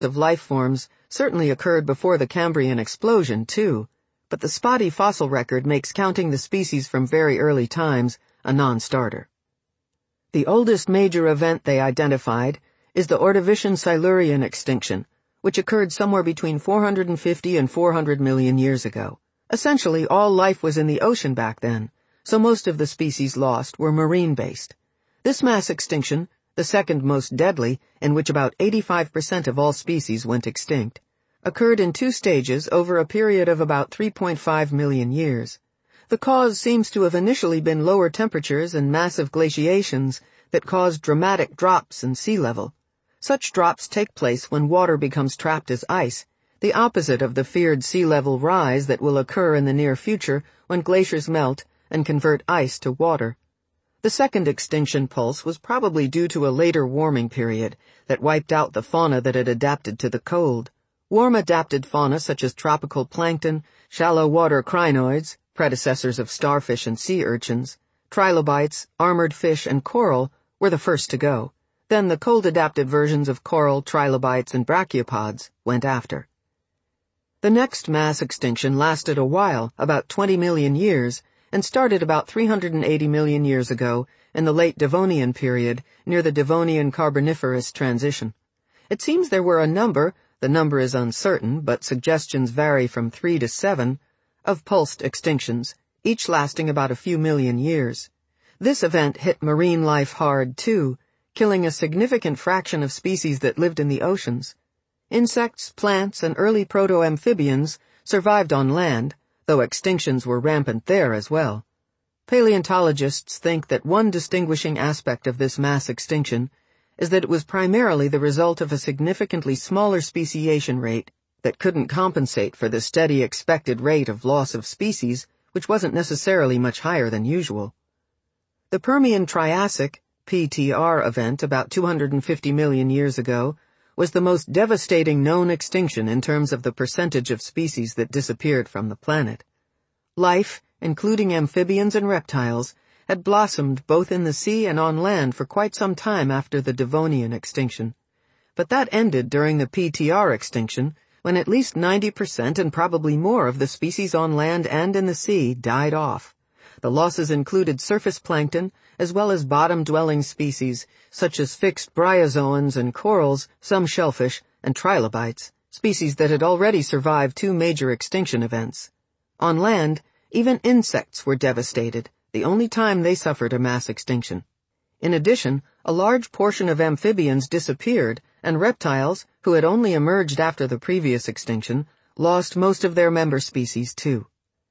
of life forms certainly occurred before the Cambrian explosion, too, but the spotty fossil record makes counting the species from very early times a non-starter. The oldest major event they identified is the Ordovician-Silurian extinction, which occurred somewhere between 450 and 400 million years ago. Essentially, all life was in the ocean back then, so most of the species lost were marine-based. This mass extinction, the second most deadly, in which about 85% of all species went extinct, occurred in two stages over a period of about 3.5 million years. The cause seems to have initially been lower temperatures and massive glaciations that caused dramatic drops in sea level. Such drops take place when water becomes trapped as ice, the opposite of the feared sea level rise that will occur in the near future when glaciers melt and convert ice to water. The second extinction pulse was probably due to a later warming period that wiped out the fauna that had adapted to the cold. Warm-adapted fauna such as tropical plankton, shallow-water crinoids, predecessors of starfish and sea urchins, trilobites, armored fish, and coral were the first to go. Then the cold-adapted versions of coral, trilobites, and brachiopods went after. The next mass extinction lasted a while, about 20 million years, and started about 380 million years ago in the late Devonian period near the Devonian-Carboniferous transition. It seems there were a number, the number is uncertain, but suggestions vary from 3 to 7, of pulsed extinctions, each lasting about a few million years. This event hit marine life hard, too, killing a significant fraction of species that lived in the oceans. Insects, plants, and early proto-amphibians survived on land, though extinctions were rampant there as well. Paleontologists think that one distinguishing aspect of this mass extinction is that it was primarily the result of a significantly smaller speciation rate that couldn't compensate for the steady expected rate of loss of species, which wasn't necessarily much higher than usual. The Permian-Triassic, PTR event about 250 million years ago was the most devastating known extinction in terms of the percentage of species that disappeared from the planet. Life, including amphibians and reptiles, had blossomed both in the sea and on land for quite some time after the Devonian extinction. But that ended during the PTR extinction, when at least 90% and probably more of the species on land and in the sea died off. The losses included surface plankton, as well as bottom-dwelling species, such as fixed bryozoans and corals, some shellfish, and trilobites, species that had already survived two major extinction events. On land, even insects were devastated, the only time they suffered a mass extinction. In addition, a large portion of amphibians disappeared, and reptiles, who had only emerged after the previous extinction, lost most of their member species too.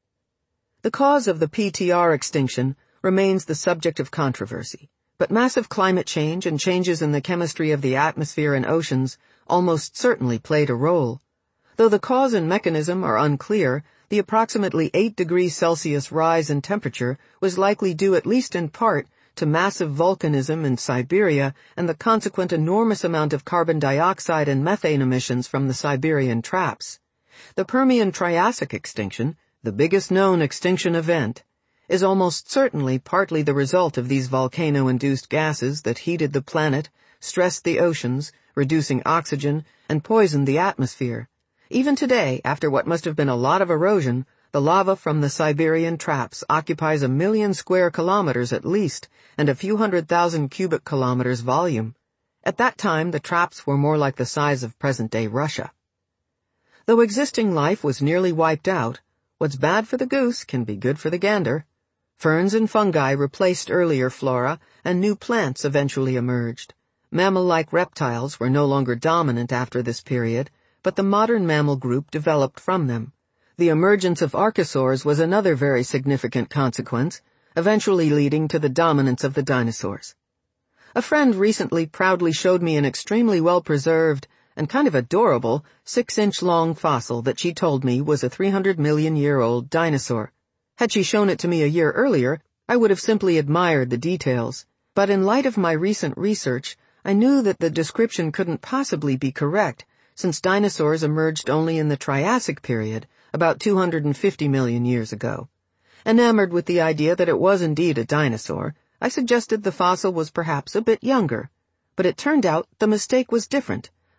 The cause of the PTR extinction remains the subject of controversy, but massive climate change and changes in the chemistry of the atmosphere and oceans almost certainly played a role. Though the cause and mechanism are unclear, the approximately 8 degrees Celsius rise in temperature was likely due at least in part to massive volcanism in Siberia and the consequent enormous amount of carbon dioxide and methane emissions from the Siberian traps. The Permian-Triassic extinction, the biggest known extinction event, is almost certainly partly the result of these volcano-induced gases that heated the planet, stressed the oceans, reducing oxygen, and poisoned the atmosphere. Even today, after what must have been a lot of erosion, the lava from the Siberian traps occupies 1 million square kilometers at least, and a few 100,000 cubic kilometers volume. At that time, the traps were more like the size of present-day Russia. Though existing life was nearly wiped out, what's bad for the goose can be good for the gander. Ferns and fungi replaced earlier flora, and new plants eventually emerged. Mammal-like reptiles were no longer dominant after this period, but the modern mammal group developed from them. The emergence of archosaurs was another very significant consequence, eventually leading to the dominance of the dinosaurs. A friend recently proudly showed me an extremely well-preserved and kind of adorable 6-inch-long fossil that she told me was a 300-million-year-old dinosaur. Had she shown it to me a year earlier, I would have simply admired the details. But in light of my recent research, I knew that the description couldn't possibly be correct, since dinosaurs emerged only in the Triassic period, about 250 million years ago. Enamored with the idea that it was indeed a dinosaur, I suggested the fossil was perhaps a bit younger. But it turned out the mistake was different.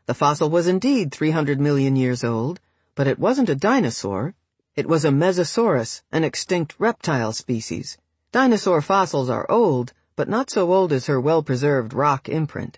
The fossil was indeed 300 million years old, but it wasn't a dinosaur. It was a Mesosaurus, an extinct reptile species. Dinosaur fossils are old, but not so old as her well-preserved rock imprint.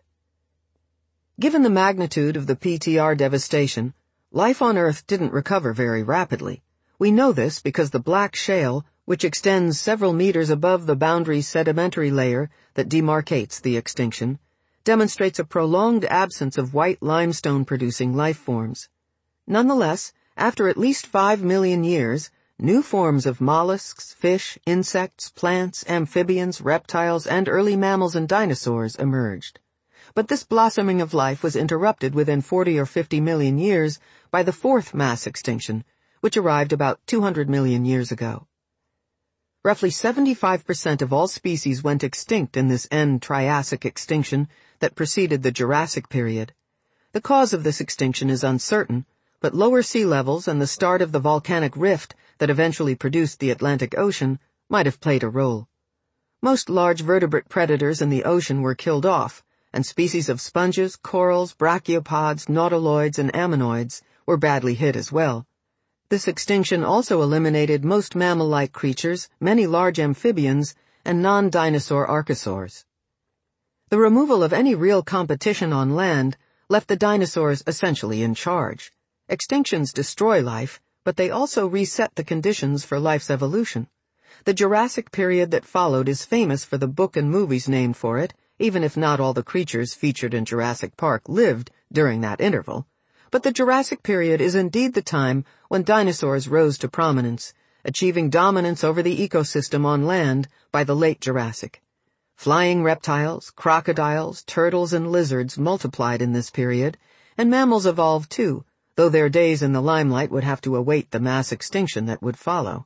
Given the magnitude of the PTR devastation, life on Earth didn't recover very rapidly. We know this because the black shale, which extends several meters above the boundary sedimentary layer that demarcates the extinction, demonstrates a prolonged absence of white limestone-producing life forms. Nonetheless, after at least 5 million years, new forms of mollusks, fish, insects, plants, amphibians, reptiles, and early mammals and dinosaurs emerged. But this blossoming of life was interrupted within 40 or 50 million years by the fourth mass extinction, which arrived about 200 million years ago. Roughly 75% of all species went extinct in this end-Triassic extinction that preceded the Jurassic period. The cause of this extinction is uncertain, but lower sea levels and the start of the volcanic rift that eventually produced the Atlantic Ocean might have played a role. Most large vertebrate predators in the ocean were killed off, and species of sponges, corals, brachiopods, nautiloids, and ammonoids were badly hit as well. This extinction also eliminated most mammal-like creatures, many large amphibians, and non-dinosaur archosaurs. The removal of any real competition on land left the dinosaurs essentially in charge. Extinctions destroy life, but they also reset the conditions for life's evolution. The Jurassic period that followed is famous for the book and movies named for it, even if not all the creatures featured in Jurassic Park lived during that interval. But the Jurassic period is indeed the time when dinosaurs rose to prominence, achieving dominance over the ecosystem on land by the late Jurassic. Flying reptiles, crocodiles, turtles, and lizards multiplied in this period, and mammals evolved too, though their days in the limelight would have to await the mass extinction that would follow.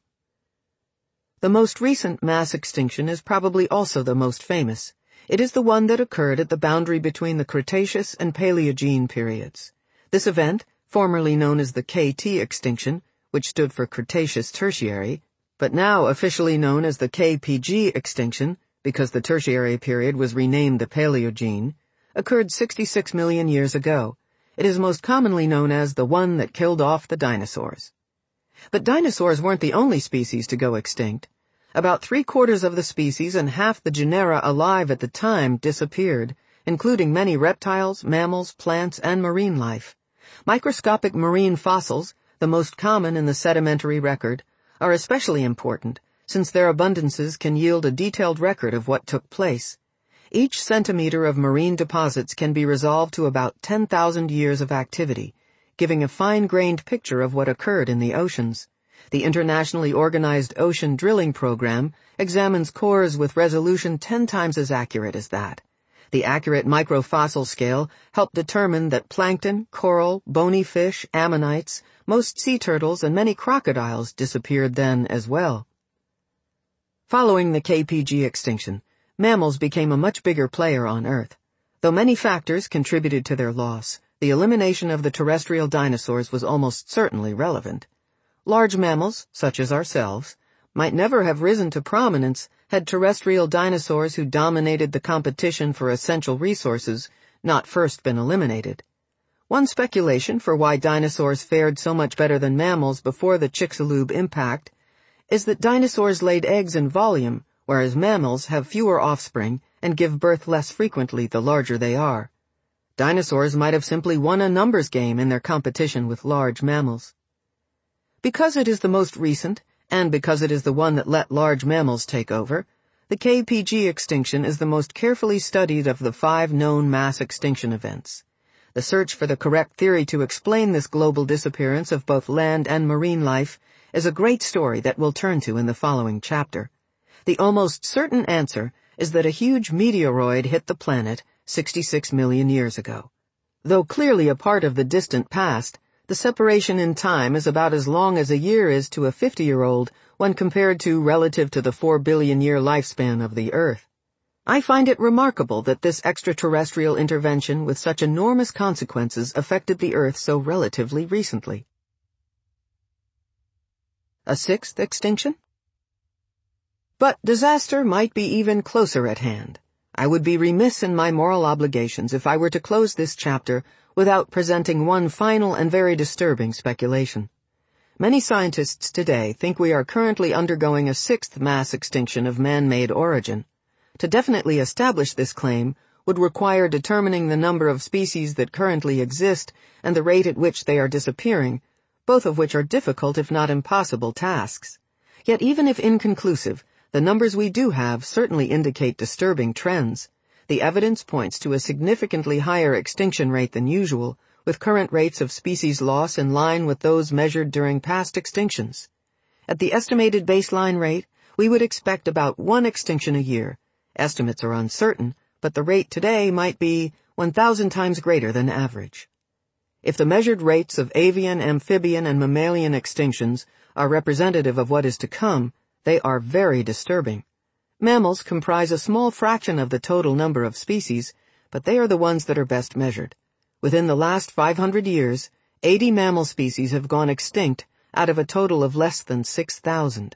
The most recent mass extinction is probably also the most famous. It is the one that occurred at the boundary between the Cretaceous and Paleogene periods. This event, formerly known as the KT extinction, which stood for Cretaceous Tertiary, but now officially known as the KPG extinction, because the Tertiary period was renamed the Paleogene, occurred 66 million years ago. It is most commonly known as the one that killed off the dinosaurs. But dinosaurs weren't the only species to go extinct. About 3/4 of the species and half the genera alive at the time disappeared, including many reptiles, mammals, plants, and marine life. Microscopic marine fossils, the most common in the sedimentary record, are especially important, since their abundances can yield a detailed record of what took place. Each centimeter of marine deposits can be resolved to about 10,000 years of activity, giving a fine-grained picture of what occurred in the oceans. The internationally organized ocean drilling program examines cores with resolution 10 times as accurate as that. The accurate microfossil scale helped determine that plankton, coral, bony fish, ammonites, most sea turtles, and many crocodiles disappeared then as well. Following the KPG extinction, mammals became a much bigger player on Earth. Though many factors contributed to their loss, the elimination of the terrestrial dinosaurs was almost certainly relevant. Large mammals, such as ourselves, might never have risen to prominence had terrestrial dinosaurs who dominated the competition for essential resources not first been eliminated. One speculation for why dinosaurs fared so much better than mammals before the Chicxulub impact is that dinosaurs laid eggs in volume, whereas mammals have fewer offspring and give birth less frequently the larger they are. Dinosaurs might have simply won a numbers game in their competition with large mammals. Because it is the most recent, and because it is the one that let large mammals take over, the KPG extinction is the most carefully studied of the 5 known mass extinction events. The search for the correct theory to explain this global disappearance of both land and marine life is a great story that we'll turn to in the following chapter. The almost certain answer is that a huge meteoroid hit the planet 66 million years ago. Though clearly a part of the distant past, the separation in time is about as long as a year is to a 50-year-old when compared to relative to the 4 billion-year lifespan of the Earth. I find it remarkable that this extraterrestrial intervention with such enormous consequences affected the Earth so relatively recently. A 6th extinction? But disaster might be even closer at hand. I would be remiss in my moral obligations if I were to close this chapter without presenting one final and very disturbing speculation. Many scientists today think we are currently undergoing a sixth mass extinction of man-made origin. To definitely establish this claim would require determining the number of species that currently exist and the rate at which they are disappearing, both of which are difficult if not impossible tasks. Yet even if inconclusive, the numbers we do have certainly indicate disturbing trends. The evidence points to a significantly higher extinction rate than usual, with current rates of species loss in line with those measured during past extinctions. At the estimated baseline rate, we would expect about one extinction a year. Estimates are uncertain, but the rate today might be 1,000 times greater than average. If the measured rates of avian, amphibian, and mammalian extinctions are representative of what is to come, they are very disturbing. Mammals comprise a small fraction of the total number of species, but they are the ones that are best measured. Within the last 500 years, 80 mammal species have gone extinct out of a total of less than 6,000.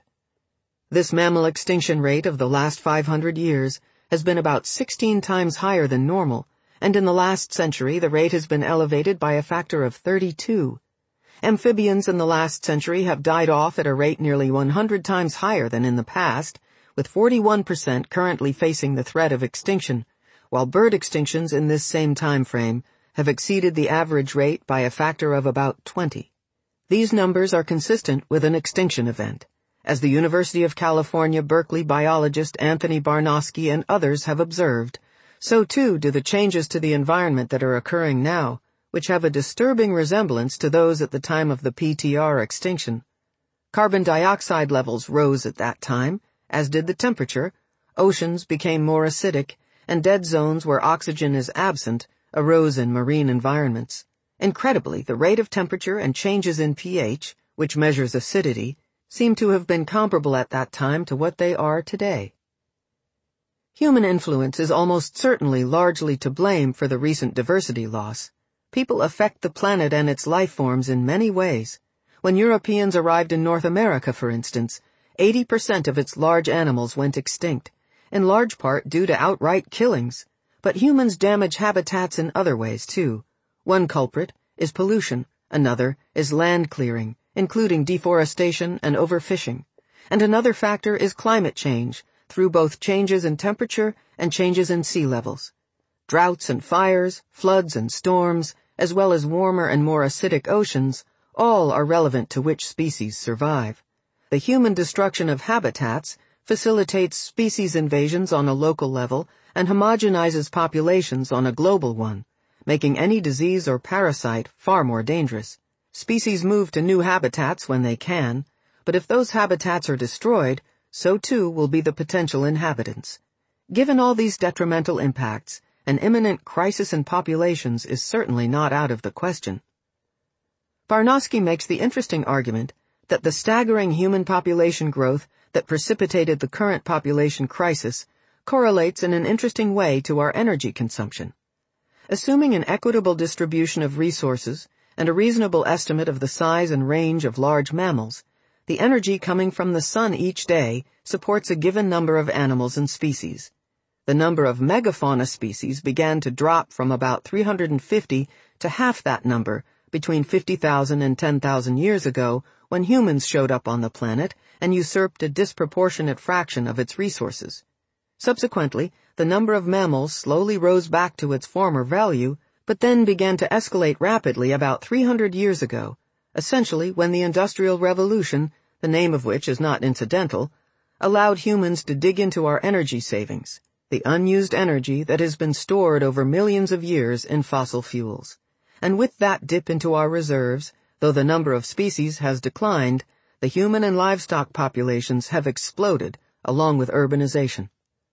This mammal extinction rate of the last 500 years has been about 16 times higher than normal, and in the last century the rate has been elevated by a factor of 32. Amphibians in the last century have died off at a rate nearly 100 times higher than in the past, with 41% currently facing the threat of extinction, while bird extinctions in this same time frame have exceeded the average rate by a factor of about 20. These numbers are consistent with an extinction event. As the University of California, Berkeley biologist Anthony Barnosky and others have observed, so too do the changes to the environment that are occurring now, which have a disturbing resemblance to those at the time of the PTR extinction. Carbon dioxide levels rose at that time, as did the temperature, oceans became more acidic, and dead zones where oxygen is absent arose in marine environments. Incredibly, the rate of temperature and changes in pH, which measures acidity, seem to have been comparable at that time to what they are today. Human influence is almost certainly largely to blame for the recent diversity loss. People affect the planet and its life forms in many ways. When Europeans arrived in North America, for instance, 80% of its large animals went extinct, in large part due to outright killings. But humans damage habitats in other ways, too. One culprit is pollution, another is land clearing, including deforestation and overfishing, and another factor is climate change, through both changes in temperature and changes in sea levels. Droughts and fires, floods and storms, as well as warmer and more acidic oceans, all are relevant to which species survive. The human destruction of habitats facilitates species invasions on a local level and homogenizes populations on a global one, making any disease or parasite far more dangerous. Species move to new habitats when they can, but if those habitats are destroyed, so too will be the potential inhabitants. Given all these detrimental impacts, an imminent crisis in populations is certainly not out of the question. Barnosky makes the interesting argument that the staggering human population growth that precipitated the current population crisis correlates in an interesting way to our energy consumption. Assuming an equitable distribution of resources and a reasonable estimate of the size and range of large mammals, the energy coming from the sun each day supports a given number of animals and species. The number of megafauna species began to drop from about 350 to half that number between 50,000 and 10,000 years ago when humans showed up on the planet and usurped a disproportionate fraction of its resources. Subsequently, the number of mammals slowly rose back to its former value, but then began to escalate rapidly about 300 years ago, essentially when the Industrial Revolution, the name of which is not incidental, allowed humans to dig into our energy savings, the unused energy that has been stored over millions of years in fossil fuels. And with that dip into our reserves, though the number of species has declined, the human and livestock populations have exploded, along with urbanization.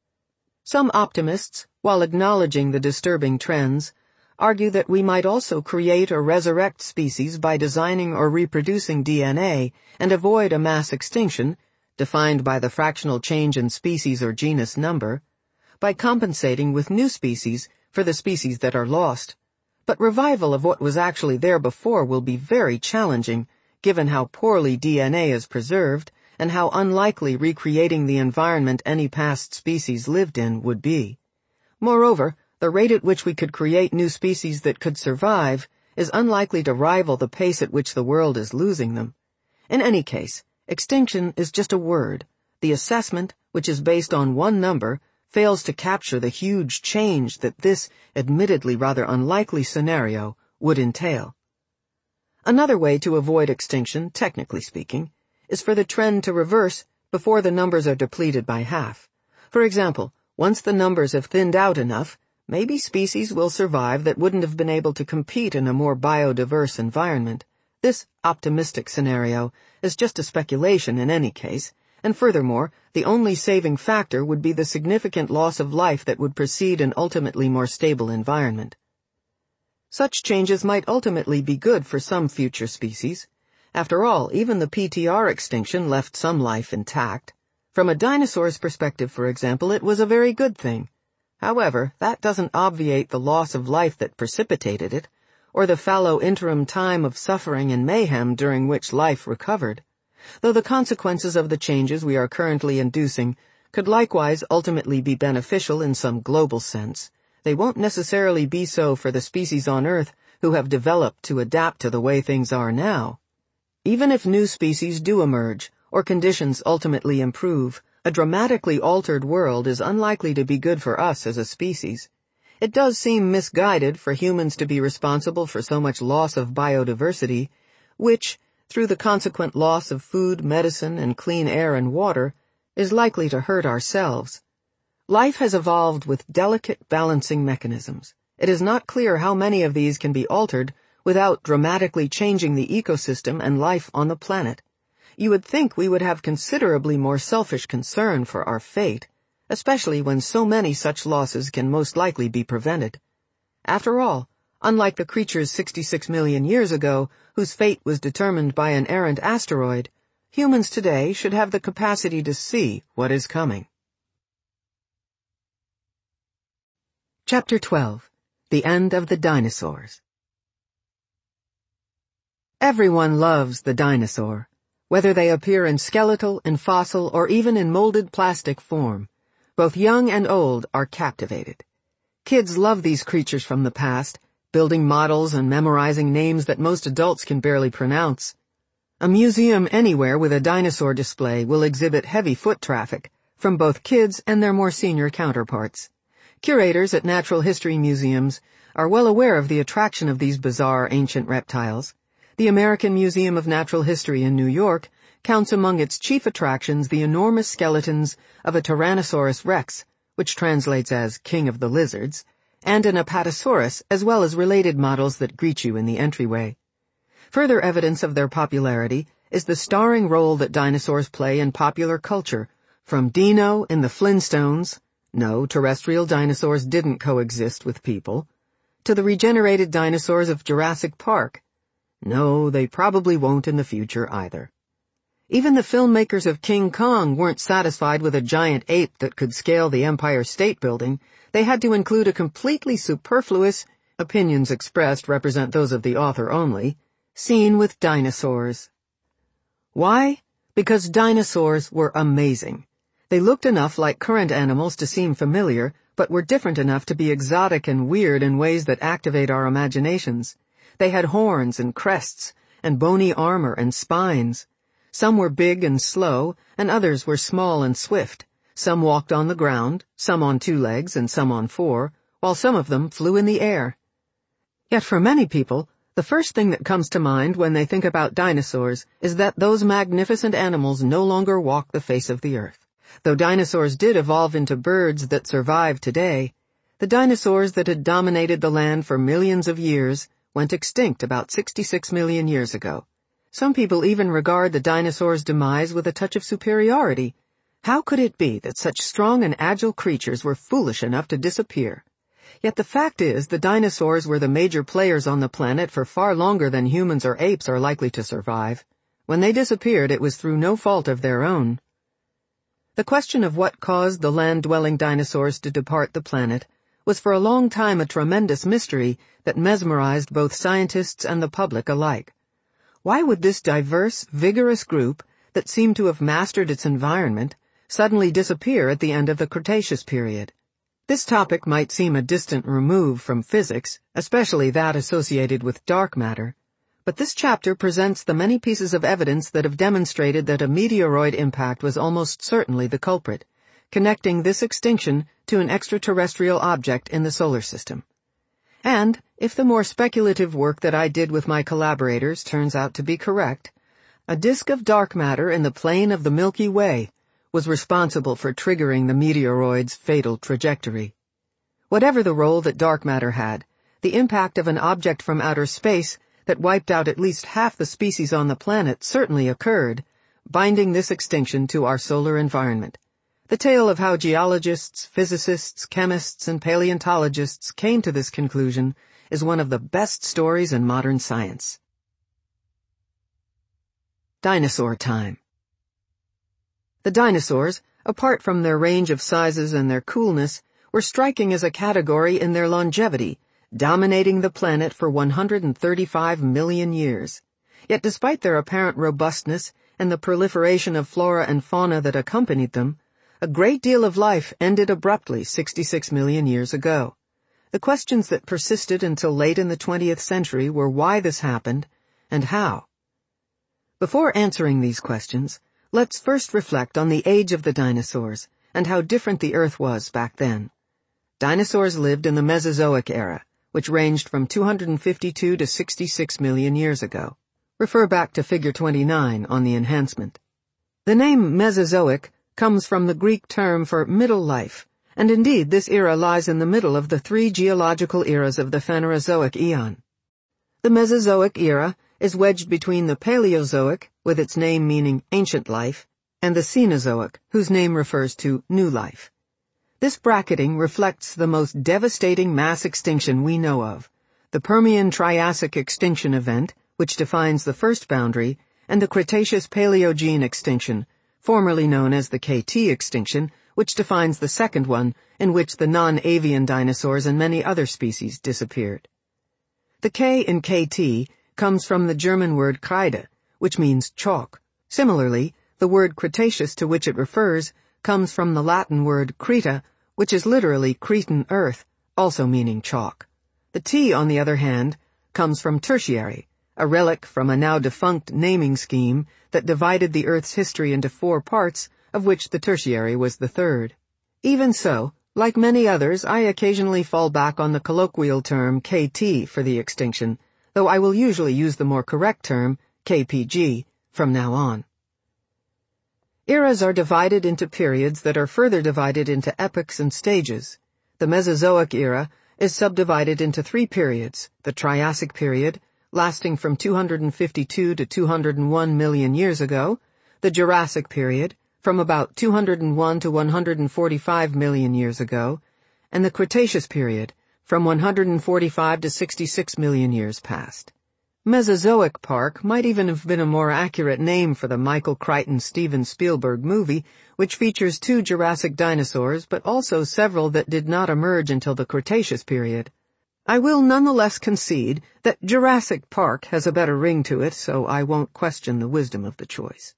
Some optimists, while acknowledging the disturbing trends, argue that we might also create or resurrect species by designing or reproducing DNA and avoid a mass extinction, defined by the fractional change in species or genus number, by compensating with new species for the species that are lost. But revival of what was actually there before will be very challenging, given how poorly DNA is preserved and how unlikely recreating the environment any past species lived in would be. Moreover, the rate at which we could create new species that could survive is unlikely to rival the pace at which the world is losing them. In any case, extinction is just a word. The assessment, which is based on one number, fails to capture the huge change that this, admittedly rather unlikely scenario would entail. Another way to avoid extinction, technically speaking, is for the trend to reverse before the numbers are depleted by half. For example, once the numbers have thinned out enough, maybe species will survive that wouldn't have been able to compete in a more biodiverse environment. This optimistic scenario is just a speculation in any case, and furthermore, the only saving factor would be the significant loss of life that would precede an ultimately more stable environment. Such changes might ultimately be good for some future species. After all, even the PTR extinction left some life intact. From a dinosaur's perspective, for example, it was a very good thing. However, that doesn't obviate the loss of life that precipitated it, or the fallow interim time of suffering and mayhem during which life recovered. Though the consequences of the changes we are currently inducing could likewise ultimately be beneficial in some global sense, they won't necessarily be so for the species on Earth who have developed to adapt to the way things are now. Even if new species do emerge, or conditions ultimately improve, a dramatically altered world is unlikely to be good for us as a species. It does seem misguided for humans to be responsible for so much loss of biodiversity, which, through the consequent loss of food, medicine, and clean air and water, is likely to hurt ourselves. Life has evolved with delicate balancing mechanisms. It is not clear how many of these can be altered without dramatically changing the ecosystem and life on the planet. You would think we would have considerably more selfish concern for our fate, especially when so many such losses can most likely be prevented. After all, unlike the creatures 66 million years ago, whose fate was determined by an errant asteroid, humans today should have the capacity to see what is coming. Chapter 12. The End of the Dinosaurs. Everyone loves the dinosaur, whether they appear in skeletal, in fossil, or even in molded plastic form. Both young and old are captivated. Kids love these creatures from the past, building models and memorizing names that most adults can barely pronounce. A museum anywhere with a dinosaur display will exhibit heavy foot traffic from both kids and their more senior counterparts. Curators at natural history museums are well aware of the attraction of these bizarre ancient reptiles. The American Museum of Natural History in New York counts among its chief attractions the enormous skeletons of a Tyrannosaurus rex, which translates as King of the Lizards, and an Apatosaurus, as well as related models that greet you in the entryway. Further evidence of their popularity is the starring role that dinosaurs play in popular culture, from Dino in the Flintstones — no, terrestrial dinosaurs didn't coexist with people — to the regenerated dinosaurs of Jurassic Park. No, they probably won't in the future either. Even the filmmakers of King Kong weren't satisfied with a giant ape that could scale the Empire State Building. They had to include a completely superfluous, opinions expressed represent those of the author only, scene with dinosaurs. Why? Because dinosaurs were amazing. They looked enough like current animals to seem familiar, but were different enough to be exotic and weird in ways that activate our imaginations. They had horns and crests, and bony armor and spines. Some were big and slow, and others were small and swift. Some walked on the ground, some on 2 legs and some on 4, while some of them flew in the air. Yet for many people, the first thing that comes to mind when they think about dinosaurs is that those magnificent animals no longer walk the face of the earth. Though dinosaurs did evolve into birds that survive today, the dinosaurs that had dominated the land for millions of years went extinct about 66 million years ago. Some people even regard the dinosaurs' demise with a touch of superiority. How could it be that such strong and agile creatures were foolish enough to disappear? Yet the fact is, the dinosaurs were the major players on the planet for far longer than humans or apes are likely to survive. When they disappeared, it was through no fault of their own. The question of what caused the land-dwelling dinosaurs to depart the planet was for a long time a tremendous mystery that mesmerized both scientists and the public alike. Why would this diverse, vigorous group, that seemed to have mastered its environment, suddenly disappear at the end of the Cretaceous period? This topic might seem a distant remove from physics, especially that associated with dark matter, but this chapter presents the many pieces of evidence that have demonstrated that a meteoroid impact was almost certainly the culprit, connecting this extinction to an extraterrestrial object in the solar system. And, if the more speculative work that I did with my collaborators turns out to be correct, a disk of dark matter in the plane of the Milky Way was responsible for triggering the meteoroid's fatal trajectory. Whatever the role that dark matter had, the impact of an object from outer space that wiped out at least half the species on the planet certainly occurred, binding this extinction to our solar environment. The tale of how geologists, physicists, chemists, and paleontologists came to this conclusion is one of the best stories in modern science. Dinosaur time. The dinosaurs, apart from their range of sizes and their coolness, were striking as a category in their longevity, dominating the planet for 135 million years. Yet despite their apparent robustness and the proliferation of flora and fauna that accompanied them, a great deal of life ended abruptly 66 million years ago. The questions that persisted until late in the 20th century were why this happened and how. Before answering these questions, let's first reflect on the age of the dinosaurs and how different the Earth was back then. Dinosaurs lived in the Mesozoic era, which ranged from 252 to 66 million years ago. Refer back to Figure 29 on the enhancement. The name Mesozoic comes from the Greek term for middle life, and indeed this era lies in the middle of the three geological eras of the Phanerozoic eon. The Mesozoic era is wedged between the Paleozoic, with its name meaning ancient life, and the Cenozoic, whose name refers to new life. This bracketing reflects the most devastating mass extinction we know of, the Permian-Triassic extinction event, which defines the first boundary, and the Cretaceous-Paleogene extinction, formerly known as the KT extinction, which defines the second one, in which the non-avian dinosaurs and many other species disappeared. The K in KT comes from the German word Kreide, which means chalk. Similarly, the word Cretaceous to which it refers comes from the Latin word Creta, which is literally Cretan earth, also meaning chalk. The T, on the other hand, comes from Tertiary, a relic from a now-defunct naming scheme that divided the Earth's history into 4 parts, of which the Tertiary was the third. Even so, like many others, I occasionally fall back on the colloquial term KT for the extinction, though I will usually use the more correct term, KPG, from now on. Eras are divided into periods that are further divided into epochs and stages. The Mesozoic era is subdivided into 3 periods: the Triassic period, lasting from 252 to 201 million years ago, the Jurassic period, from about 201 to 145 million years ago, and the Cretaceous period, from 145 to 66 million years past. Mesozoic Park might even have been a more accurate name for the Michael Crichton-Steven Spielberg movie, which features 2 Jurassic dinosaurs but also several that did not emerge until the Cretaceous period. I will nonetheless concede that Jurassic Park has a better ring to it, so I won't question the wisdom of the choice.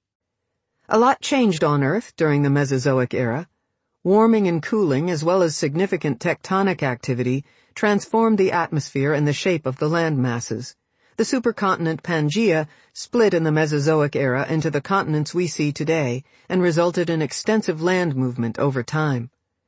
A lot changed on Earth during the Mesozoic era. Warming and cooling, as well as significant tectonic activity, transformed the atmosphere and the shape of the land masses. The supercontinent Pangaea split in the Mesozoic era into the continents we see today and resulted in extensive land movement over time.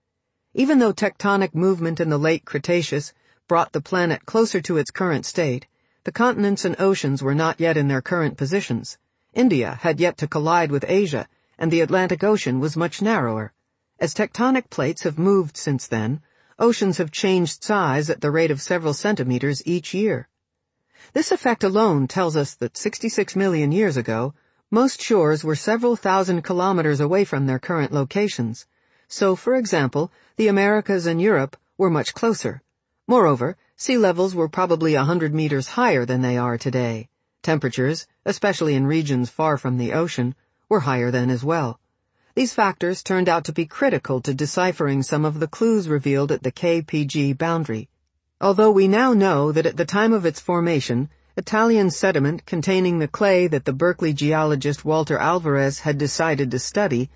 Even though tectonic movement in the late Cretaceous brought the planet closer to its current state, the continents and oceans were not yet in their current positions. India had yet to collide with Asia, and the Atlantic Ocean was much narrower. As tectonic plates have moved since then, oceans have changed size at the rate of several centimeters each year. This effect alone tells us that 66 million years ago, most shores were several thousand kilometers away from their current locations. So, for example, the Americas and Europe were much closer. Moreover, sea levels were probably 100 meters higher than they are today. Temperatures, especially in regions far from the ocean, were higher then as well. These factors turned out to be critical to deciphering some of the clues revealed at the KPG boundary. Although we now know that at the time of its formation, Italian sediment containing the clay that the Berkeley geologist Walter Alvarez had decided to study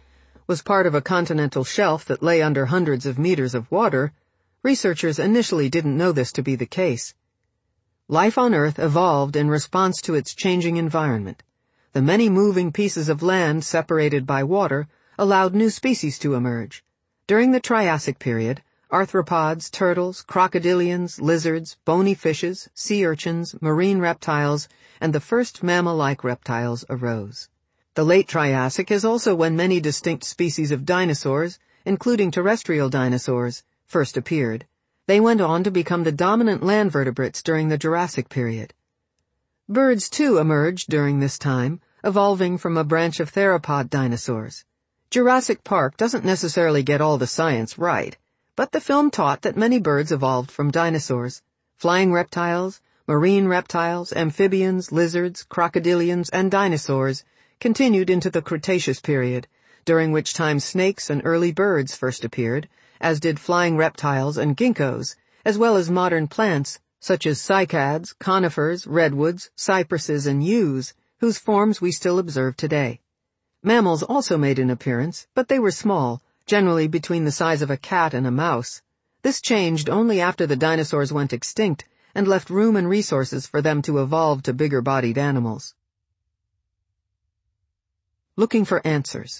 was part of a continental shelf that lay under hundreds of meters of water, researchers initially didn't know this to be the case. Life on Earth evolved in response to its changing environment. The many moving pieces of land separated by water allowed new species to emerge. During the Triassic period, arthropods, turtles, crocodilians, lizards, bony fishes, sea urchins, marine reptiles, and the first mammal-like reptiles arose. The late Triassic is also when many distinct species of dinosaurs, including terrestrial dinosaurs, first appeared. They went on to become the dominant land vertebrates during the Jurassic period. Birds, too, emerged during this time, evolving from a branch of theropod dinosaurs. Jurassic Park doesn't necessarily get all the science right, but the film taught that many birds evolved from dinosaurs. Flying reptiles, marine reptiles, amphibians, lizards, crocodilians, and dinosaurs continued into the Cretaceous period, during which time snakes and early birds first appeared, as did flying reptiles and ginkgos, as well as modern plants such as cycads, conifers, redwoods, cypresses, and yews, whose forms we still observe today. Mammals also made an appearance, but they were small, generally between the size of a cat and a mouse. This changed only after the dinosaurs went extinct and left room and resources for them to evolve to bigger-bodied animals. Looking for answers.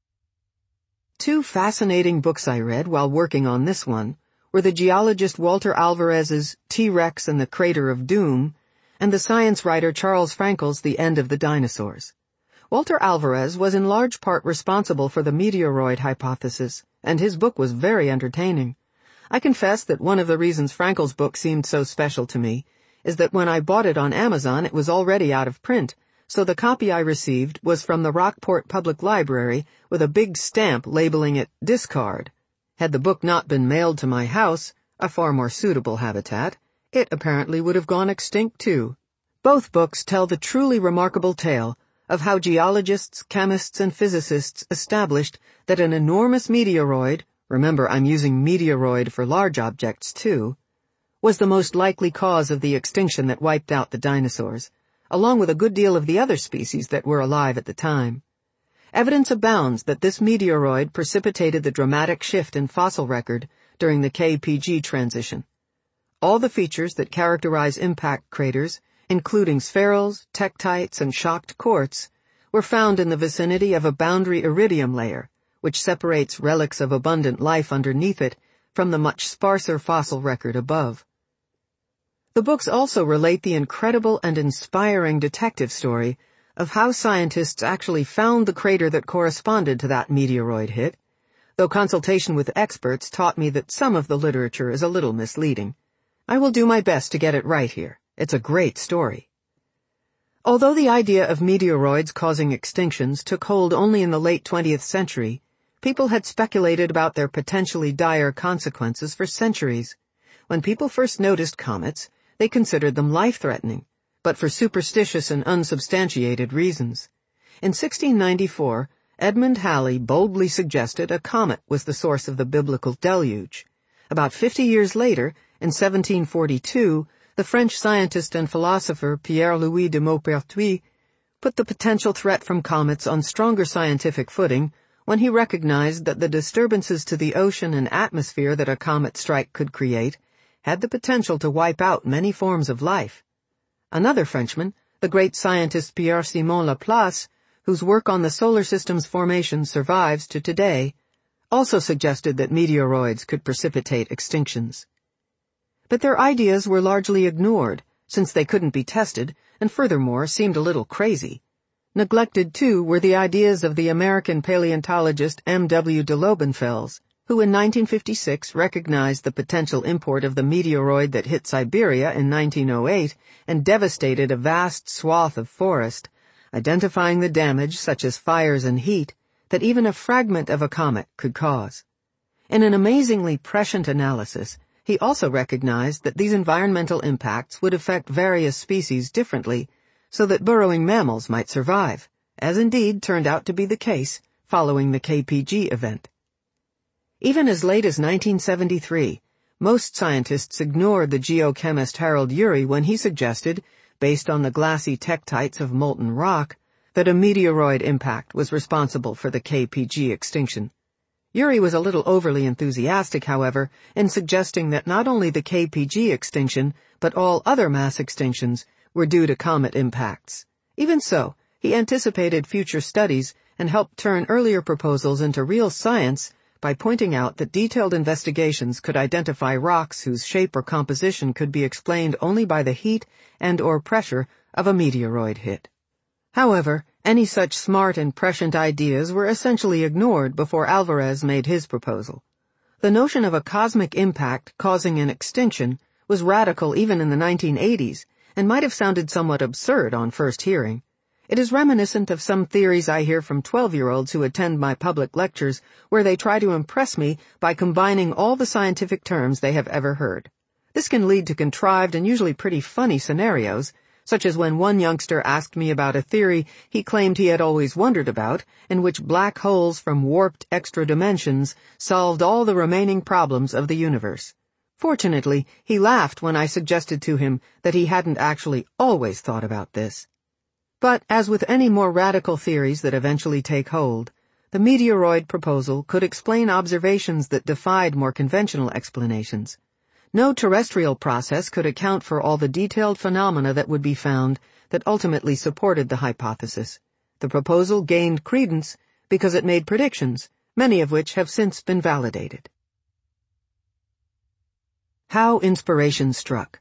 Two fascinating books I read while working on this one were the geologist Walter Alvarez's T-Rex and the Crater of Doom and the science writer Charles Frankel's The End of the Dinosaurs. Walter Alvarez was in large part responsible for the meteoroid hypothesis, and his book was very entertaining. I confess that one of the reasons Frankel's book seemed so special to me is that when I bought it on Amazon it was already out of print, so the copy I received was from the Rockport Public Library with a big stamp labeling it discard. Had the book not been mailed to my house, a far more suitable habitat, it apparently would have gone extinct too. Both books tell the truly remarkable tale of how geologists, chemists, and physicists established that an enormous meteoroid, remember I'm using meteoroid for large objects too, was the most likely cause of the extinction that wiped out the dinosaurs, along with a good deal of the other species that were alive at the time. Evidence abounds that this meteoroid precipitated the dramatic shift in fossil record during the KPG transition. All the features that characterize impact craters, including spherules, tektites, and shocked quartz, were found in the vicinity of a boundary iridium layer, which separates relics of abundant life underneath it from the much sparser fossil record above. The books also relate the incredible and inspiring detective story of how scientists actually found the crater that corresponded to that meteoroid hit, though consultation with experts taught me that some of the literature is a little misleading. I will do my best to get it right here. It's a great story. Although the idea of meteoroids causing extinctions took hold only in the late 20th century, people had speculated about their potentially dire consequences for centuries. When people first noticed comets, they considered them life-threatening, but for superstitious and unsubstantiated reasons. In 1694, Edmund Halley boldly suggested a comet was the source of the biblical deluge. About 50 years later, in 1742, the French scientist and philosopher Pierre-Louis de Maupertuis put the potential threat from comets on stronger scientific footing when he recognized that the disturbances to the ocean and atmosphere that a comet strike could create had the potential to wipe out many forms of life. Another Frenchman, the great scientist Pierre-Simon Laplace, whose work on the solar system's formation survives to today, also suggested that meteoroids could precipitate extinctions. But their ideas were largely ignored, since they couldn't be tested, and furthermore seemed a little crazy. Neglected, too, were the ideas of the American paleontologist M.W. de Lobenfels, who in 1956 recognized the potential import of the meteoroid that hit Siberia in 1908 and devastated a vast swath of forest, identifying the damage, such as fires and heat, that even a fragment of a comet could cause. In an amazingly prescient analysis, he also recognized that these environmental impacts would affect various species differently, so that burrowing mammals might survive, as indeed turned out to be the case following the KPG event. Even as late as 1973, most scientists ignored the geochemist Harold Urey when he suggested, based on the glassy tektites of molten rock, that a meteoroid impact was responsible for the KPG extinction. Urey was a little overly enthusiastic, however, in suggesting that not only the KPG extinction, but all other mass extinctions were due to comet impacts. Even so, he anticipated future studies and helped turn earlier proposals into real science by pointing out that detailed investigations could identify rocks whose shape or composition could be explained only by the heat and/or pressure of a meteoroid hit. However, any such smart and prescient ideas were essentially ignored before Alvarez made his proposal. The notion of a cosmic impact causing an extinction was radical even in the 1980s and might have sounded somewhat absurd on first hearing. It is reminiscent of some theories I hear from 12-year-olds who attend my public lectures where they try to impress me by combining all the scientific terms they have ever heard. This can lead to contrived and usually pretty funny scenarios, such as when one youngster asked me about a theory he claimed he had always wondered about, in which black holes from warped extra dimensions solved all the remaining problems of the universe. Fortunately, he laughed when I suggested to him that he hadn't actually always thought about this. But, as with any more radical theories that eventually take hold, the meteoroid proposal could explain observations that defied more conventional explanations. No terrestrial process could account for all the detailed phenomena that would be found that ultimately supported the hypothesis. The proposal gained credence because it made predictions, many of which have since been validated. How inspiration struck.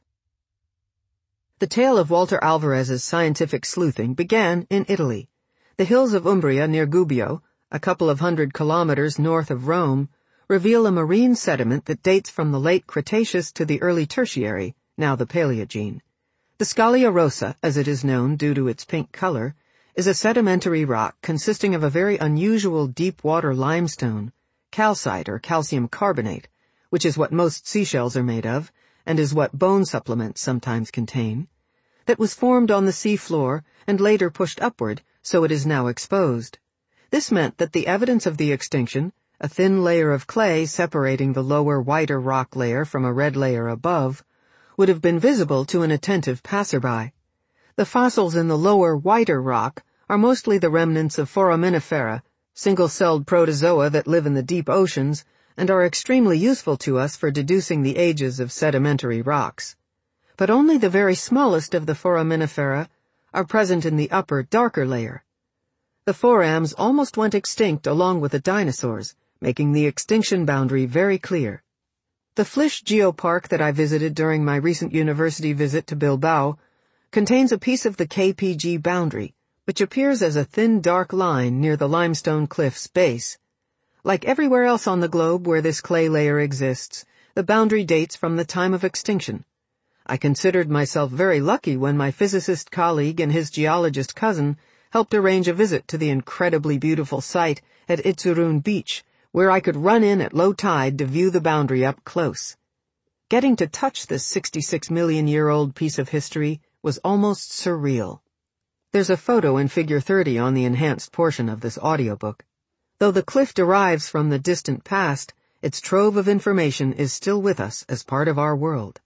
The tale of Walter Alvarez's scientific sleuthing began in Italy. The hills of Umbria near Gubbio, a couple of 100 kilometers north of Rome, reveal a marine sediment that dates from the late Cretaceous to the early Tertiary, now the Paleogene. The Scalia Rossa, as it is known due to its pink color, is a sedimentary rock consisting of a very unusual deep-water limestone, calcite or calcium carbonate, which is what most seashells are made of, and is what bone supplements sometimes contain, that was formed on the sea floor and later pushed upward, so it is now exposed. This meant that the evidence of the extinction, a thin layer of clay separating the lower, whiter rock layer from a red layer above, would have been visible to an attentive passerby. The fossils in the lower, whiter rock are mostly the remnants of foraminifera, single-celled protozoa that live in the deep oceans and are extremely useful to us for deducing the ages of sedimentary rocks. But only the very smallest of the foraminifera are present in the upper, darker layer. The forams almost went extinct along with the dinosaurs, making the extinction boundary very clear. The Flix Geopark that I visited during my recent university visit to Bilbao contains a piece of the KPG boundary, which appears as a thin dark line near the limestone cliff's base. Like everywhere else on the globe where this clay layer exists, the boundary dates from the time of extinction. I considered myself very lucky when my physicist colleague and his geologist cousin helped arrange a visit to the incredibly beautiful site at Itzurun Beach, where I could run in at low tide to view the boundary up close. Getting to touch this 66-million-year-old piece of history was almost surreal. There's a photo in Figure 30 on the enhanced portion of this audiobook. Though the cliff derives from the distant past, its trove of information is still with us as part of our world.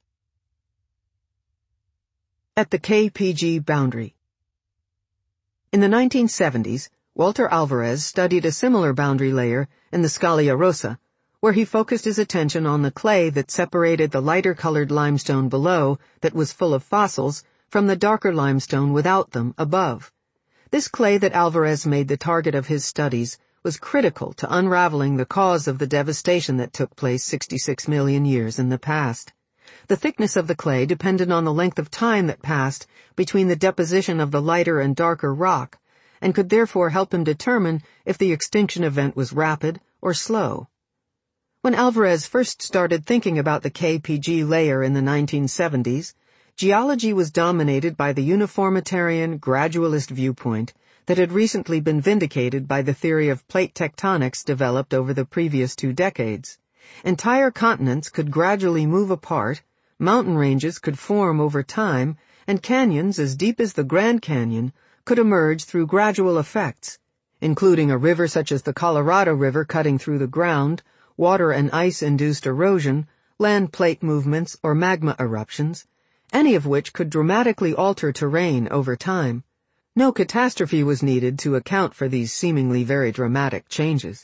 At the KPG boundary. In the 1970s, Walter Alvarez studied a similar boundary layer in the Scalia Rossa, where he focused his attention on the clay that separated the lighter-colored limestone below that was full of fossils from the darker limestone without them above. This clay that Alvarez made the target of his studies was critical to unraveling the cause of the devastation that took place 66 million years in the past. The thickness of the clay depended on the length of time that passed between the deposition of the lighter and darker rock, and could therefore help him determine if the extinction event was rapid or slow. When Alvarez first started thinking about the KPG layer in the 1970s, geology was dominated by the uniformitarian, gradualist viewpoint that had recently been vindicated by the theory of plate tectonics developed over the previous 2 decades. Entire continents could gradually move apart, mountain ranges could form over time, and canyons as deep as the Grand Canyon could emerge through gradual effects, including a river such as the Colorado River cutting through the ground, water and ice-induced erosion, land plate movements, or magma eruptions, any of which could dramatically alter terrain over time. No catastrophe was needed to account for these seemingly very dramatic changes.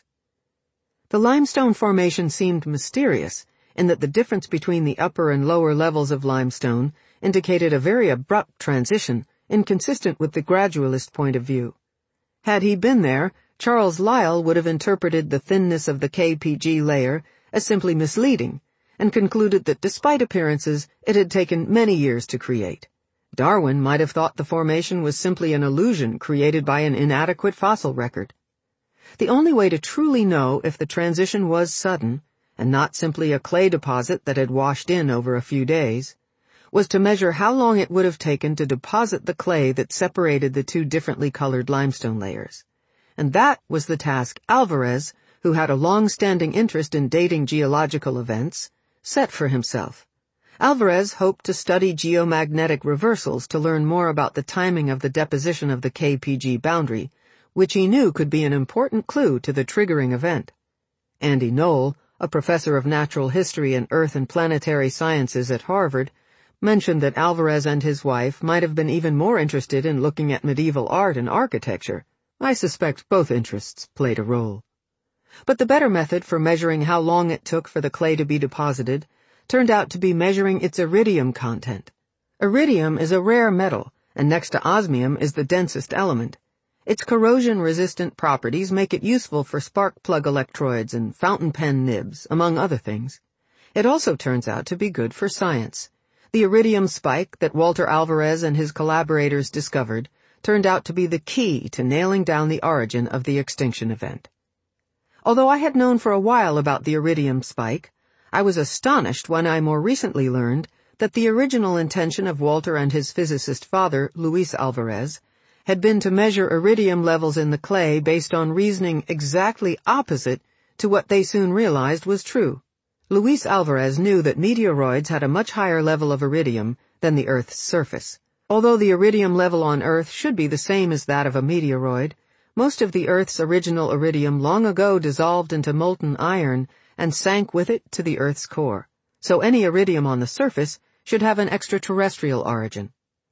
The limestone formation seemed mysterious in that the difference between the upper and lower levels of limestone indicated a very abrupt transition, inconsistent with the gradualist point of view. Had he been there, Charles Lyell would have interpreted the thinness of the KPG layer as simply misleading, and concluded that despite appearances, it had taken many years to create. Darwin might have thought the formation was simply an illusion created by an inadequate fossil record. The only way to truly know if the transition was sudden, and not simply a clay deposit that had washed in over a few days, was to measure how long it would have taken to deposit the clay that separated the two differently colored limestone layers. And that was the task Alvarez, who had a long-standing interest in dating geological events, set for himself. Alvarez hoped to study geomagnetic reversals to learn more about the timing of the deposition of the KPG boundary, which he knew could be an important clue to the triggering event. Andy Knoll, a professor of natural history and earth and planetary sciences at Harvard, mentioned that Alvarez and his wife might have been even more interested in looking at medieval art and architecture. I suspect both interests played a role. But the better method for measuring how long it took for the clay to be deposited turned out to be measuring its iridium content. Iridium is a rare metal, and next to osmium is the densest element. Its corrosion-resistant properties make it useful for spark plug electrodes and fountain pen nibs, among other things. It also turns out to be good for science. The iridium spike that Walter Alvarez and his collaborators discovered turned out to be the key to nailing down the origin of the extinction event. Although I had known for a while about the iridium spike, I was astonished when I more recently learned that the original intention of Walter and his physicist father, Luis Alvarez, had been to measure iridium levels in the clay based on reasoning exactly opposite to what they soon realized was true. Luis Alvarez knew that meteoroids had a much higher level of iridium than the Earth's surface. Although the iridium level on Earth should be the same as that of a meteoroid, most of the Earth's original iridium long ago dissolved into molten iron and sank with it to the Earth's core, so any iridium on the surface should have an extraterrestrial origin.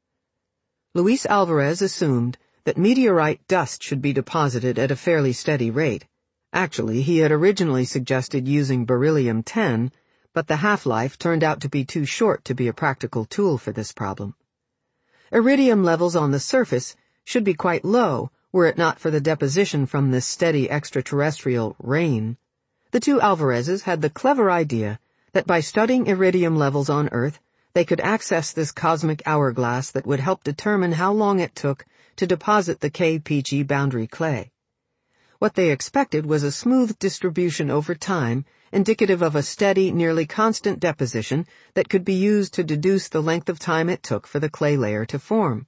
Luis Alvarez assumed that meteorite dust should be deposited at a fairly steady rate. Actually, he had originally suggested using beryllium-10, but the half-life turned out to be too short to be a practical tool for this problem. Iridium levels on the surface should be quite low, were it not for the deposition from this steady extraterrestrial rain. The two Alvarezes had the clever idea that by studying iridium levels on Earth, they could access this cosmic hourglass that would help determine how long it took to deposit the KPG boundary clay. What they expected was a smooth distribution over time, indicative of a steady, nearly constant deposition that could be used to deduce the length of time it took for the clay layer to form.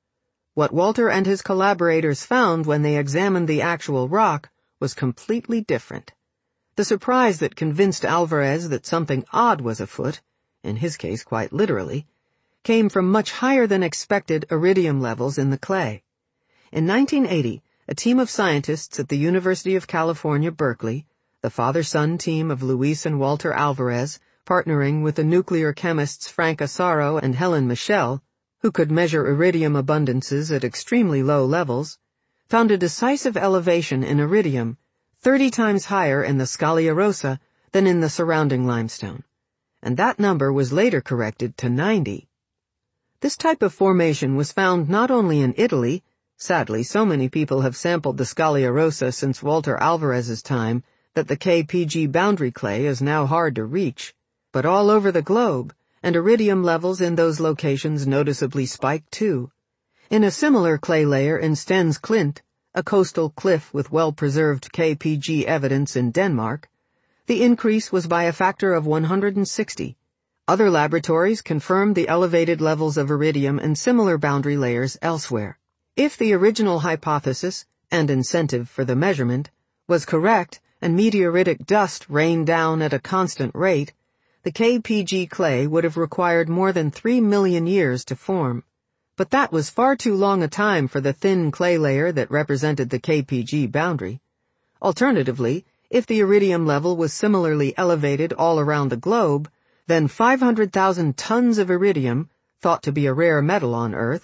What Walter and his collaborators found when they examined the actual rock was completely different. The surprise that convinced Alvarez that something odd was afoot, in his case quite literally, came from much higher than expected iridium levels in the clay. In 1980, a team of scientists at the University of California, Berkeley, the father-son team of Luis and Walter Alvarez, partnering with the nuclear chemists Frank Asaro and Helen Michel, who could measure iridium abundances at extremely low levels, found a decisive elevation in iridium 30 times higher in the Scalia Rossa than in the surrounding limestone, and that number was later corrected to 90. This type of formation was found not only in Italy. Sadly, so many people have sampled the Scalia Rossa since Walter Alvarez's time that the KPG boundary clay is now hard to reach, but all over the globe, and iridium levels in those locations noticeably spiked too. In a similar clay layer in Stens Klint, a coastal cliff with well-preserved KPG evidence in Denmark, the increase was by a factor of 160. Other laboratories confirmed the elevated levels of iridium in similar boundary layers elsewhere. If the original hypothesis, and incentive for the measurement, was correct and meteoritic dust rained down at a constant rate, the KPG clay would have required more than 3 million years to form. But that was far too long a time for the thin clay layer that represented the KPG boundary. Alternatively, if the iridium level was similarly elevated all around the globe, then 500,000 tons of iridium, thought to be a rare metal on Earth,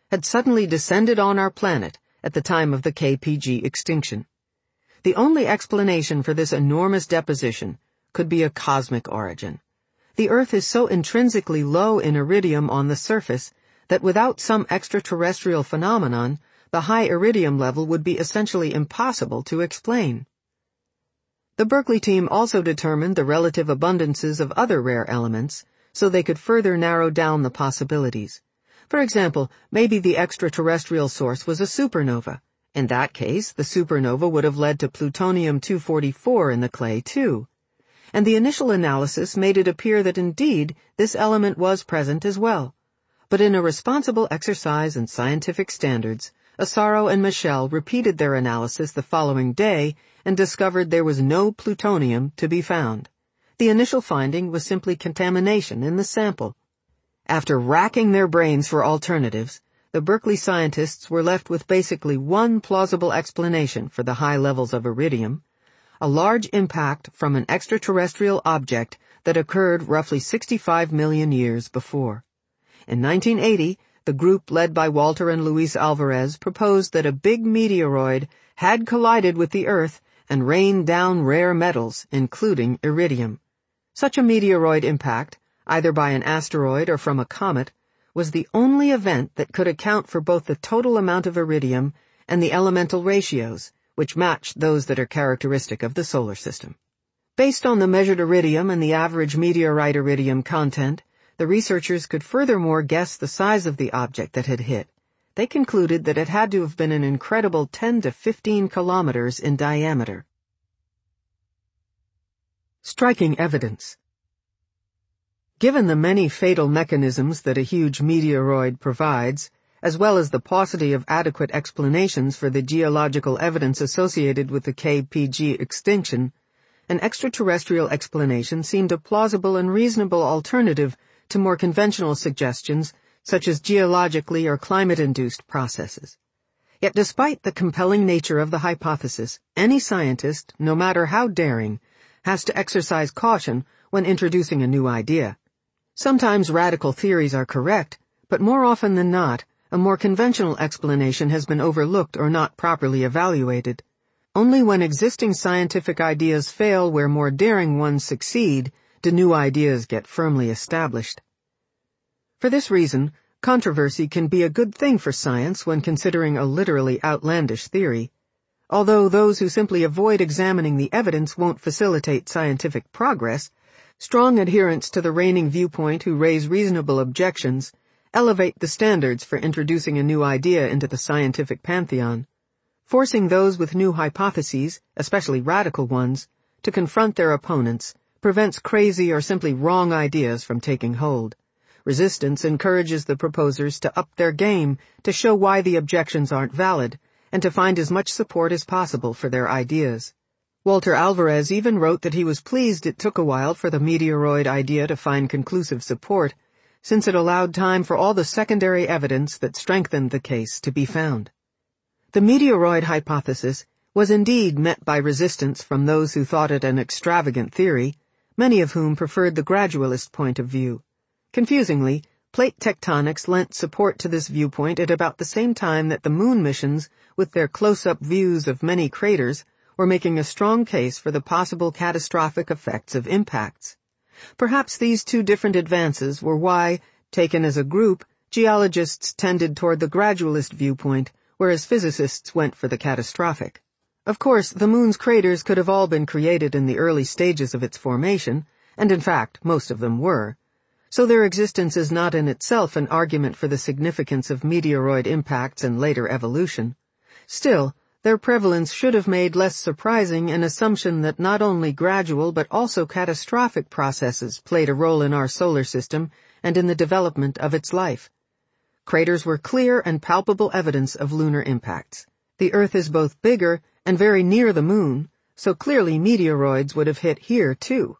had suddenly descended on our planet at the time of the KPG extinction. The only explanation for this enormous deposition could be a cosmic origin. The Earth is so intrinsically low in iridium on the surface that without some extraterrestrial phenomenon, the high iridium level would be essentially impossible to explain. The Berkeley team also determined the relative abundances of other rare elements, so they could further narrow down the possibilities. For example, maybe the extraterrestrial source was a supernova. In that case, the supernova would have led to plutonium-244 in the clay too. And the initial analysis made it appear that indeed this element was present as well. But in a responsible exercise in scientific standards, Asaro and Michel repeated their analysis the following day and discovered there was no plutonium to be found. The initial finding was simply contamination in the sample. After racking their brains for alternatives, the Berkeley scientists were left with basically one plausible explanation for the high levels of iridium: a large impact from an extraterrestrial object that occurred roughly 65 million years before. In 1980, the group led by Walter and Luis Alvarez proposed that a big meteoroid had collided with the Earth and rained down rare metals, including iridium. Such a meteoroid impact, either by an asteroid or from a comet, was the only event that could account for both the total amount of iridium and the elemental ratios, which matched those that are characteristic of the solar system. Based on the measured iridium and the average meteorite iridium content, the researchers could furthermore guess the size of the object that had hit. They concluded that it had to have been an incredible 10 to 15 kilometers in diameter. Striking evidence. Given the many fatal mechanisms that a huge meteoroid provides, as well as the paucity of adequate explanations for the geological evidence associated with the KPG extinction, an extraterrestrial explanation seemed a plausible and reasonable alternative to more conventional suggestions such as geologically or climate-induced processes. Yet despite the compelling nature of the hypothesis, any scientist, no matter how daring, has to exercise caution when introducing a new idea. Sometimes radical theories are correct, but more often than not, a more conventional explanation has been overlooked or not properly evaluated. Only when existing scientific ideas fail where more daring ones succeed do new ideas get firmly established. For this reason, controversy can be a good thing for science when considering a literally outlandish theory. Although those who simply avoid examining the evidence won't facilitate scientific progress, strong adherents to the reigning viewpoint who raise reasonable objections elevate the standards for introducing a new idea into the scientific pantheon. Forcing those with new hypotheses, especially radical ones, to confront their opponents prevents crazy or simply wrong ideas from taking hold. Resistance encourages the proposers to up their game to show why the objections aren't valid, and to find as much support as possible for their ideas. Walter Alvarez even wrote that he was pleased it took a while for the meteoroid idea to find conclusive support, since it allowed time for all the secondary evidence that strengthened the case to be found. The meteoroid hypothesis was indeed met by resistance from those who thought it an extravagant theory, many of whom preferred the gradualist point of view. Confusingly, plate tectonics lent support to this viewpoint at about the same time that the moon missions, with their close-up views of many craters, were making a strong case for the possible catastrophic effects of impacts. Perhaps these two different advances were why, taken as a group, geologists tended toward the gradualist viewpoint, whereas physicists went for the catastrophic. Of course, the moon's craters could have all been created in the early stages of its formation, and in fact, most of them were. So their existence is not in itself an argument for the significance of meteoroid impacts and later evolution. Still, their prevalence should have made less surprising an assumption that not only gradual but also catastrophic processes played a role in our solar system and in the development of its life. Craters were clear and palpable evidence of lunar impacts. The Earth is both bigger and very near the moon, so clearly meteoroids would have hit here too.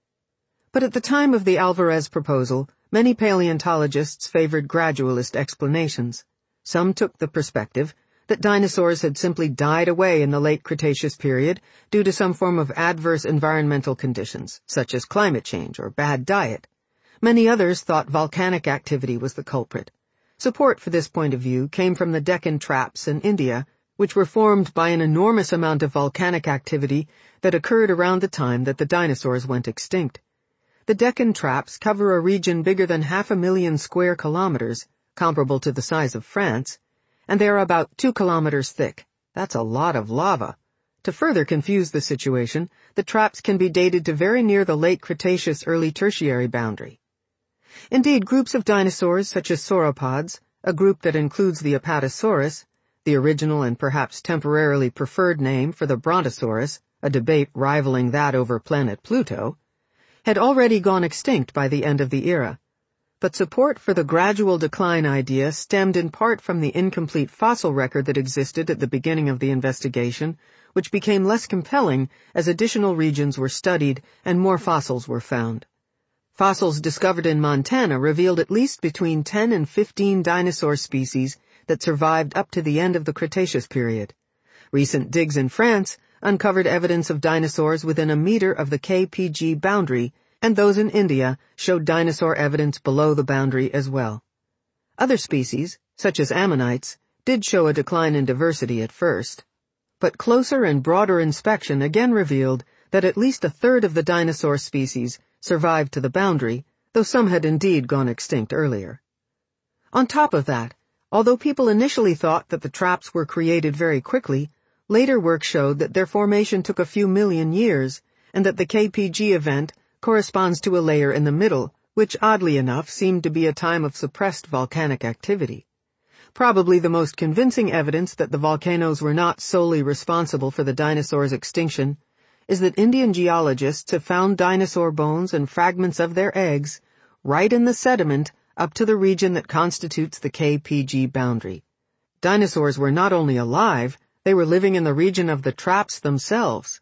But at the time of the Alvarez proposal, many paleontologists favored gradualist explanations. Some took the perspective that dinosaurs had simply died away in the late Cretaceous period due to some form of adverse environmental conditions, such as climate change or bad diet. Many others thought volcanic activity was the culprit. Support for this point of view came from the Deccan Traps in India, which were formed by an enormous amount of volcanic activity that occurred around the time that the dinosaurs went extinct. The Deccan Traps cover a region bigger than 500,000 square kilometers, comparable to the size of France, and they are about 2 kilometers thick. That's a lot of lava. To further confuse the situation, the traps can be dated to very near the late Cretaceous-early Tertiary boundary. Indeed, groups of dinosaurs such as sauropods, a group that includes the Apatosaurus, the original and perhaps temporarily preferred name for the Brontosaurus, a debate rivaling that over planet Pluto, had already gone extinct by the end of the era. But support for the gradual decline idea stemmed in part from the incomplete fossil record that existed at the beginning of the investigation, which became less compelling as additional regions were studied and more fossils were found. Fossils discovered in Montana revealed at least between 10 and 15 dinosaur species that survived up to the end of the Cretaceous period. Recent digs in France uncovered evidence of dinosaurs within a meter of the KPG boundary, and those in India showed dinosaur evidence below the boundary as well. Other species, such as ammonites, did show a decline in diversity at first, but closer and broader inspection again revealed that at least a third of the dinosaur species survived to the boundary, though some had indeed gone extinct earlier. On top of that, although people initially thought that the traps were created very quickly, later work showed that their formation took a few million years, and that the KPG event corresponds to a layer in the middle, which oddly enough seemed to be a time of suppressed volcanic activity. Probably the most convincing evidence that the volcanoes were not solely responsible for the dinosaurs' extinction is that Indian geologists have found dinosaur bones and fragments of their eggs right in the sediment up to the region that constitutes the KPG boundary. Dinosaurs were not only alive, they were living in the region of the traps themselves.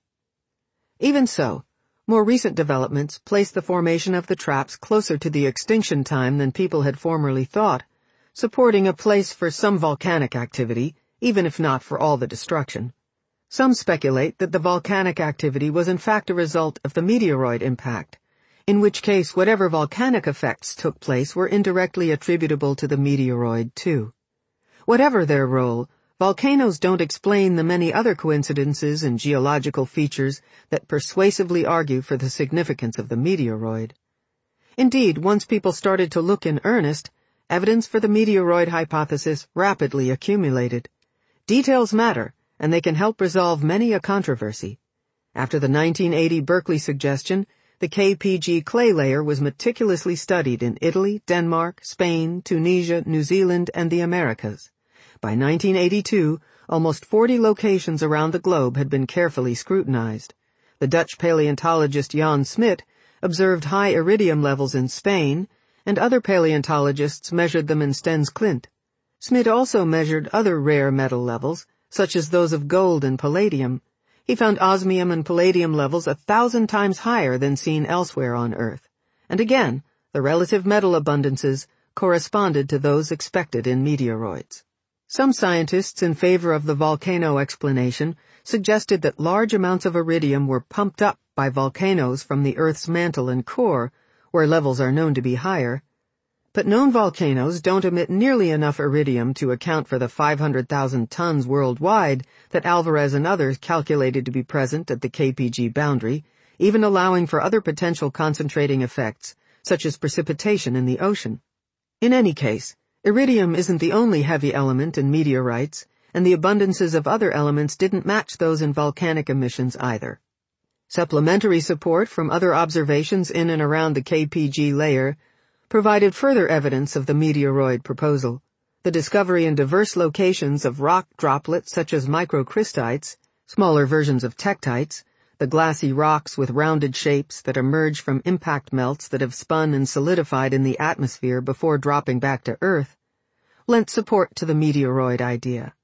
Even so, more recent developments place the formation of the traps closer to the extinction time than people had formerly thought, supporting a place for some volcanic activity, even if not for all the destruction. Some speculate that the volcanic activity was in fact a result of the meteoroid impact, in which case whatever volcanic effects took place were indirectly attributable to the meteoroid too. Whatever their role, volcanoes don't explain the many other coincidences and geological features that persuasively argue for the significance of the meteoroid. Indeed, once people started to look in earnest, evidence for the meteoroid hypothesis rapidly accumulated. Details matter, and they can help resolve many a controversy. After the 1980 Berkeley suggestion, the KPG clay layer was meticulously studied in Italy, Denmark, Spain, Tunisia, New Zealand, and the Americas. By 1982, almost 40 locations around the globe had been carefully scrutinized. The Dutch paleontologist Jan Smit observed high iridium levels in Spain, and other paleontologists measured them in Stens Klint. Smit also measured other rare metal levels, such as those of gold and palladium. He found osmium and palladium levels 1,000 times higher than seen elsewhere on Earth. And again, the relative metal abundances corresponded to those expected in meteoroids. Some scientists in favor of the volcano explanation suggested that large amounts of iridium were pumped up by volcanoes from the Earth's mantle and core, where levels are known to be higher. But known volcanoes don't emit nearly enough iridium to account for the 500,000 tons worldwide that Alvarez and others calculated to be present at the KPG boundary, even allowing for other potential concentrating effects, such as precipitation in the ocean. In any case, iridium isn't the only heavy element in meteorites, and the abundances of other elements didn't match those in volcanic emissions either. Supplementary support from other observations in and around the KPG layer provided further evidence of the meteoroid proposal. The discovery in diverse locations of rock droplets such as microcrystites, smaller versions of tektites, the glassy rocks with rounded shapes that emerge from impact melts that have spun and solidified in the atmosphere before dropping back to Earth, lent support to the meteoroid idea.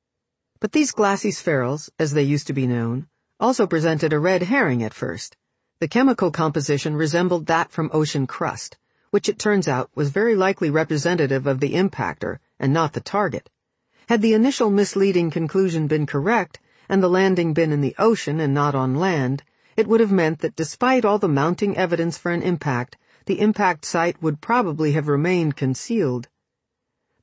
But these glassy spherules, as they used to be known, also presented a red herring at first. The chemical composition resembled that from ocean crust, which it turns out was very likely representative of the impactor and not the target. Had the initial misleading conclusion been correct, and the landing been in the ocean and not on land, it would have meant that despite all the mounting evidence for an impact, the impact site would probably have remained concealed.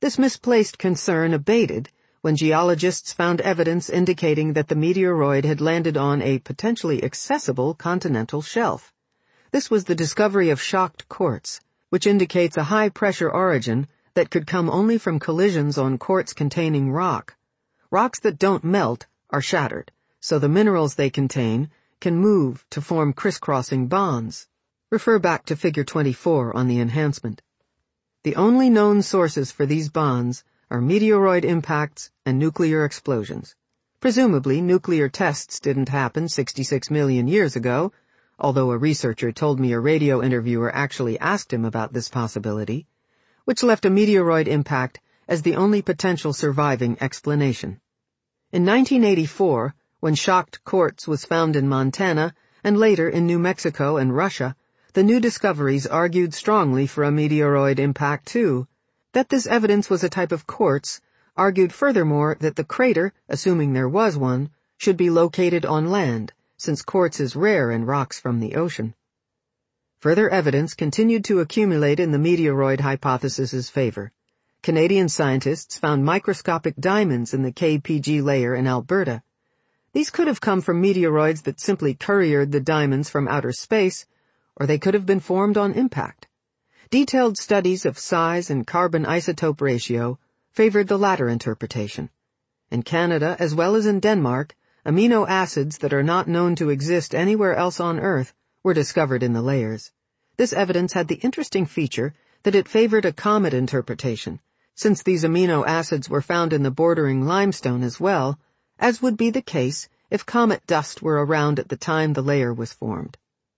This misplaced concern abated when geologists found evidence indicating that the meteoroid had landed on a potentially accessible continental shelf. This was the discovery of shocked quartz, which indicates a high-pressure origin that could come only from collisions on quartz-containing rock. Rocks that don't melt are shattered, so the minerals they contain can move to form crisscrossing bonds. Refer back to Figure 24 on the enhancement. The only known sources for these bonds are meteoroid impacts and nuclear explosions. Presumably, nuclear tests didn't happen 66 million years ago, although a researcher told me a radio interviewer actually asked him about this possibility, which left a meteoroid impact as the only potential surviving explanation. In 1984, when shocked quartz was found in Montana and later in New Mexico and Russia, the new discoveries argued strongly for a meteoroid impact too. That this evidence was a type of quartz argued furthermore that the crater, assuming there was one, should be located on land, since quartz is rare in rocks from the ocean. Further evidence continued to accumulate in the meteoroid hypothesis's favor. Canadian scientists found microscopic diamonds in the KPG layer in Alberta. These could have come from meteoroids that simply couriered the diamonds from outer space, or they could have been formed on impact. Detailed studies of size and carbon isotope ratio favored the latter interpretation. In Canada, as well as in Denmark, amino acids that are not known to exist anywhere else on Earth were discovered in the layers. This evidence had the interesting feature that it favored a comet interpretation, since these amino acids were found in the bordering limestone as well, as would be the case if comet dust were around at the time the layer was formed.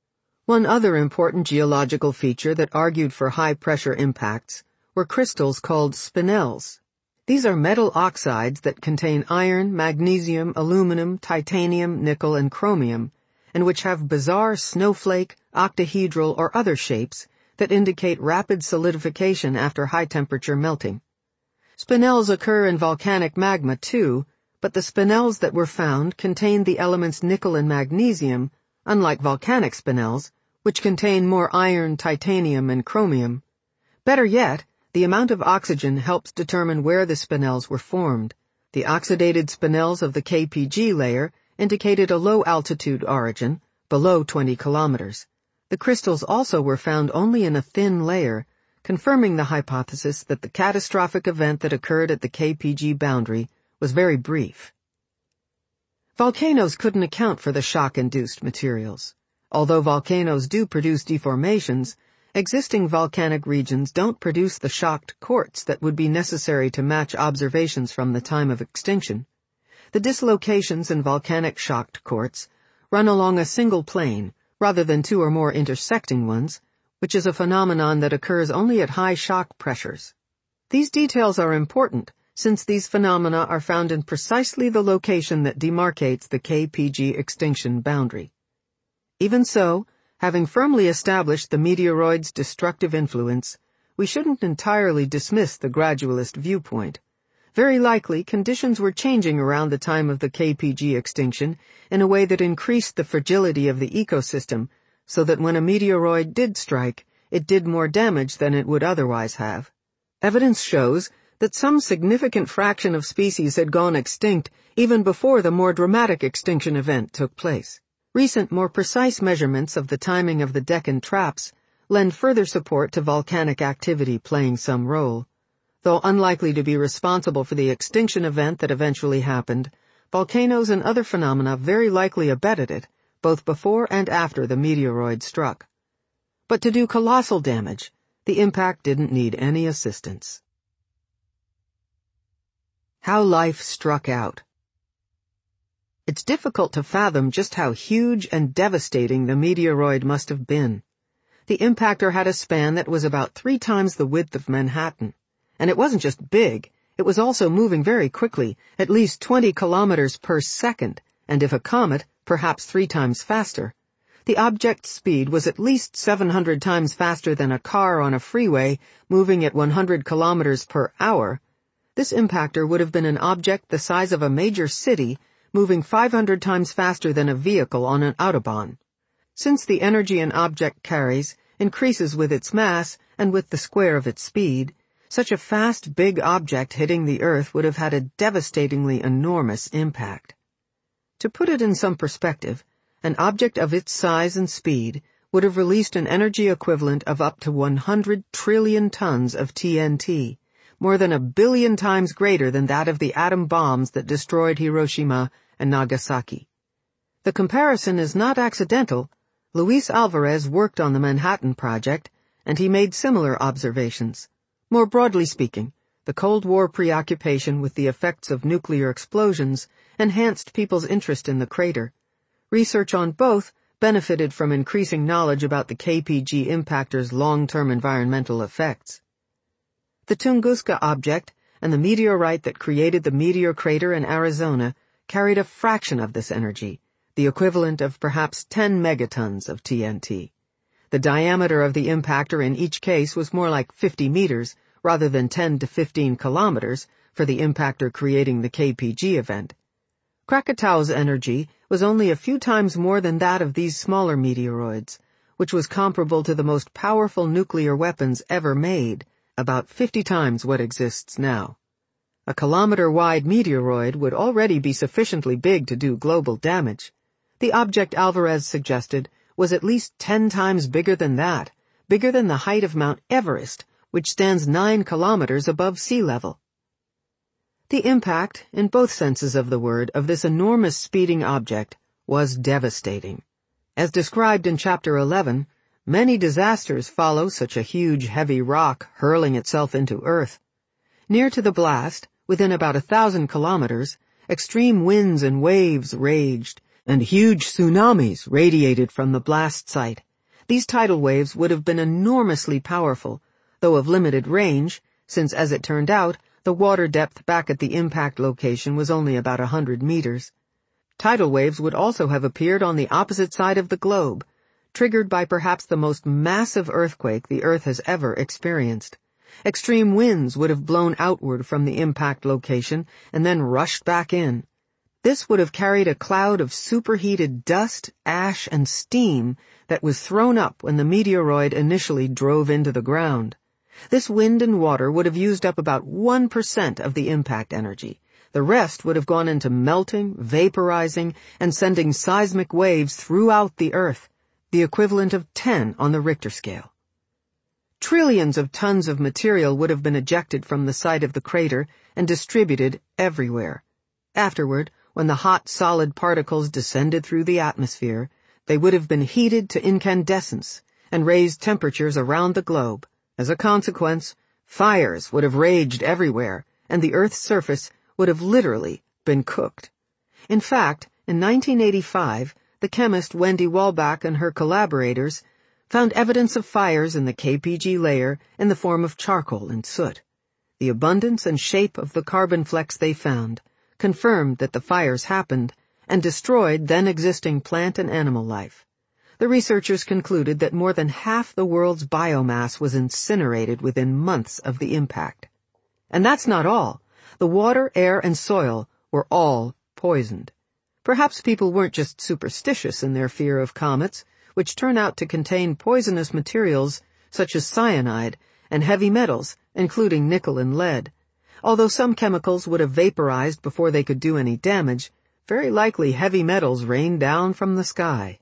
One other important geological feature that argued for high-pressure impacts were crystals called spinels. These are metal oxides that contain iron, magnesium, aluminum, titanium, nickel, and chromium, and which have bizarre snowflake, octahedral, or other shapes that indicate rapid solidification after high-temperature melting. Spinels occur in volcanic magma too, but the spinels that were found contained the elements nickel and magnesium, unlike volcanic spinels, which contain more iron, titanium, and chromium. Better yet, the amount of oxygen helps determine where the spinels were formed. The oxidated spinels of the KPG layer indicated a low-altitude origin, below 20 kilometers. The crystals also were found only in a thin layer, confirming the hypothesis that the catastrophic event that occurred at the KPG boundary was very brief. Volcanoes couldn't account for the shock-induced materials. Although volcanoes do produce deformations, existing volcanic regions don't produce the shocked quartz that would be necessary to match observations from the time of extinction. The dislocations in volcanic shocked quartz run along a single plane, rather than two or more intersecting ones, which is a phenomenon that occurs only at high shock pressures. These details are important, since these phenomena are found in precisely the location that demarcates the KPG extinction boundary. Even so, having firmly established the meteoroid's destructive influence, we shouldn't entirely dismiss the gradualist viewpoint. Very likely, conditions were changing around the time of the KPG extinction in a way that increased the fragility of the ecosystem, so that when a meteoroid did strike, it did more damage than it would otherwise have. Evidence shows that some significant fraction of species had gone extinct even before the more dramatic extinction event took place. Recent, more precise measurements of the timing of the Deccan traps lend further support to volcanic activity playing some role. Though unlikely to be responsible for the extinction event that eventually happened, volcanoes and other phenomena very likely abetted it, both before and after the meteoroid struck. But to do colossal damage, the impact didn't need any assistance. How life struck out. It's difficult to fathom just how huge and devastating the meteoroid must have been. The impactor had a span that was about 3 times the width of Manhattan. And it wasn't just big, it was also moving very quickly, at least 20 kilometers per second, and if a comet, perhaps 3 times faster. The object's speed was at least 700 times faster than a car on a freeway moving at 100 kilometers per hour. This impactor would have been an object the size of a major city, moving 500 times faster than a vehicle on an autobahn. Since the energy an object carries increases with its mass and with the square of its speed, Such a fast, big object hitting the Earth would have had a devastatingly enormous impact. To put it in some perspective, an object of its size and speed would have released an energy equivalent of up to 100 trillion tons of TNT, more than 1 billion times greater than that of the atom bombs that destroyed Hiroshima and Nagasaki. The comparison is not accidental. Luis Alvarez worked on the Manhattan Project, and he made similar observations. More broadly speaking, the Cold War preoccupation with the effects of nuclear explosions enhanced people's interest in the crater. Research on both benefited from increasing knowledge about the KPG impactor's long-term environmental effects. The Tunguska object and the meteorite that created the meteor crater in Arizona carried a fraction of this energy, the equivalent of perhaps 10 megatons of TNT. The diameter of the impactor in each case was more like 50 meters rather than 10 to 15 kilometers for the impactor creating the KPG event. Krakatau's energy was only a few times more than that of these smaller meteoroids, which was comparable to the most powerful nuclear weapons ever made, about 50 times what exists now. A kilometer-wide meteoroid would already be sufficiently big to do global damage. The object Alvarez suggested was at least 10 times bigger than that, bigger than the height of Mount Everest, which stands 9 kilometers above sea level. The impact, in both senses of the word, of this enormous speeding object was devastating. As described in Chapter 11, many disasters follow such a huge, heavy rock hurling itself into Earth. Near to the blast, within about 1,000 kilometers, extreme winds and waves raged, and huge tsunamis radiated from the blast site. These tidal waves would have been enormously powerful, though of limited range, since, as it turned out, the water depth back at the impact location was only about 100 meters. Tidal waves would also have appeared on the opposite side of the globe, triggered by perhaps the most massive earthquake the Earth has ever experienced. Extreme winds would have blown outward from the impact location and then rushed back in. This would have carried a cloud of superheated dust, ash, and steam that was thrown up when the meteoroid initially drove into the ground. This wind and water would have used up about 1% of the impact energy. The rest would have gone into melting, vaporizing, and sending seismic waves throughout the Earth, the equivalent of 10 on the Richter scale. Trillions of tons of material would have been ejected from the site of the crater and distributed everywhere. Afterward, when the hot, solid particles descended through the atmosphere, they would have been heated to incandescence and raised temperatures around the globe. As a consequence, fires would have raged everywhere, and the Earth's surface would have literally been cooked. In fact, in 1985, the chemist Wendy Walbach and her collaborators found evidence of fires in the KPG layer in the form of charcoal and soot. The abundance and shape of the carbon flecks they found confirmed that the fires happened and destroyed then-existing plant and animal life. The researchers concluded that more than half the world's biomass was incinerated within months of the impact. And that's not all. The water, air, and soil were all poisoned. Perhaps people weren't just superstitious in their fear of comets, which turn out to contain poisonous materials such as cyanide and heavy metals, including nickel and lead. Although some chemicals would have vaporized before they could do any damage, very likely heavy metals rained down from the sky.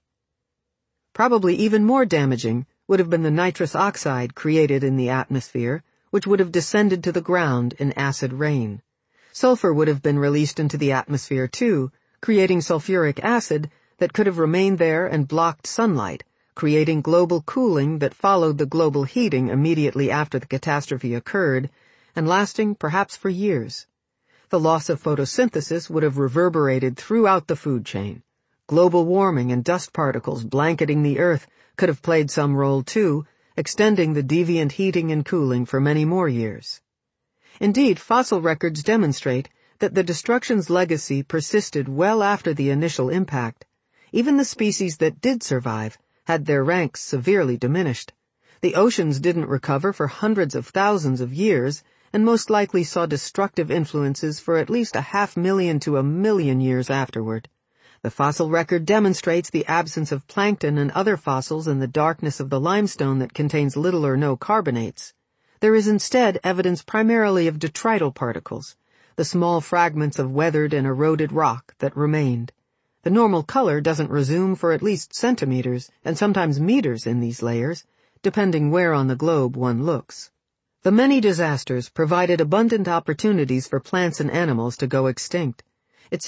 Probably even more damaging would have been the nitrous oxide created in the atmosphere, which would have descended to the ground in acid rain. Sulfur would have been released into the atmosphere too, creating sulfuric acid that could have remained there and blocked sunlight, creating global cooling that followed the global heating immediately after the catastrophe occurred, and lasting perhaps for years. The loss of photosynthesis would have reverberated throughout the food chain. Global warming and dust particles blanketing the Earth could have played some role too, extending the deviant heating and cooling for many more years. Indeed, fossil records demonstrate that the destruction's legacy persisted well after the initial impact. Even the species that did survive had their ranks severely diminished. The oceans didn't recover for hundreds of thousands of years, and most likely saw destructive influences for at least 500,000 to 1,000,000 years afterward. The fossil record demonstrates the absence of plankton and other fossils in the darkness of the limestone that contains little or no carbonates. There is instead evidence primarily of detrital particles, the small fragments of weathered and eroded rock that remained. The normal color doesn't resume for at least centimeters, and sometimes meters in these layers, depending where on the globe one looks. The many disasters provided abundant opportunities for plants and animals to go extinct.